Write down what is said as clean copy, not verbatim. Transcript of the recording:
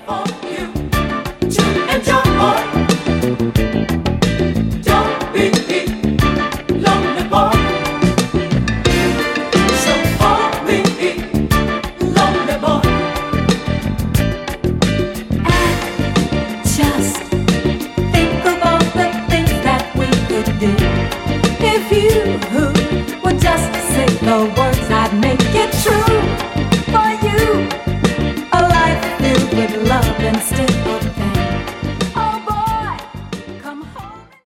for you to enjoy. Don't be lonely, boy. So call me lonely, boy. And just think of all the things that we could do. If you would just say the words, I'd make it true.